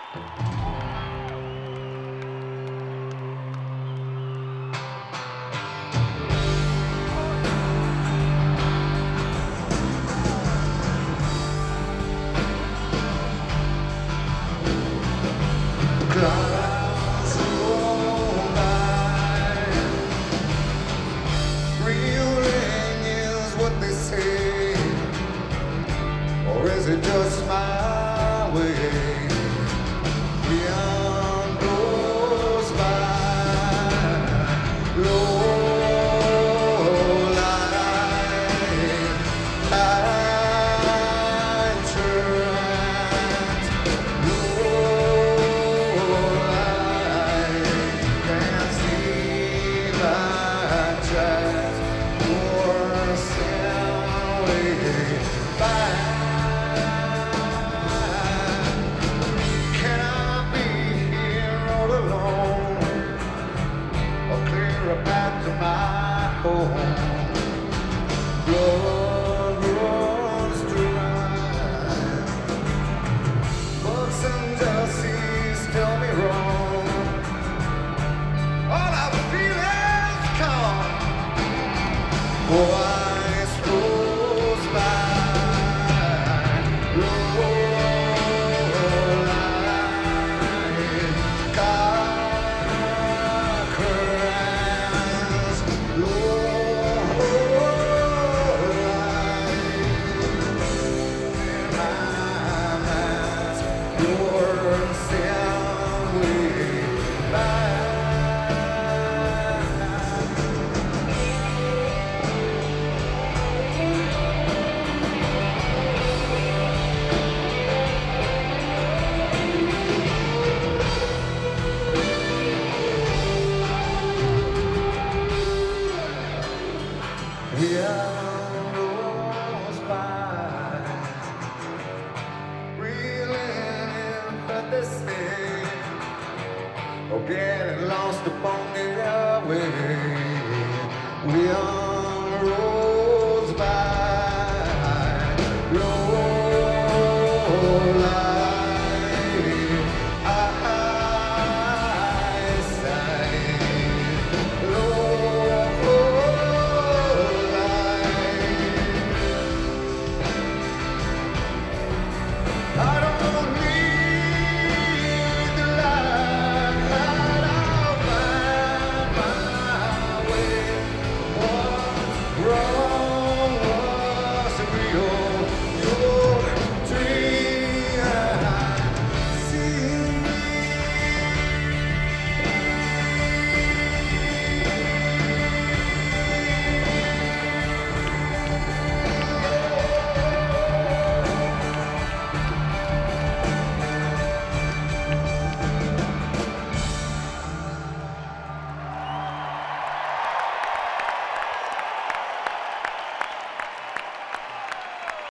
Clouds roll by. Reeling is what they say, or is it just my way? Beyond goes by, low light, high turns, low light, can't see my tracks, worse than way by. Can I be here all alone, or clear a path to my home? Blood runs dry. Books and justice tell me wrong. All I feel is calm. Voice goes by. Low light, car crash. Low light, my mask, your sound way by. We are lost by, reeling in what they say, or getting lost upon the way. We are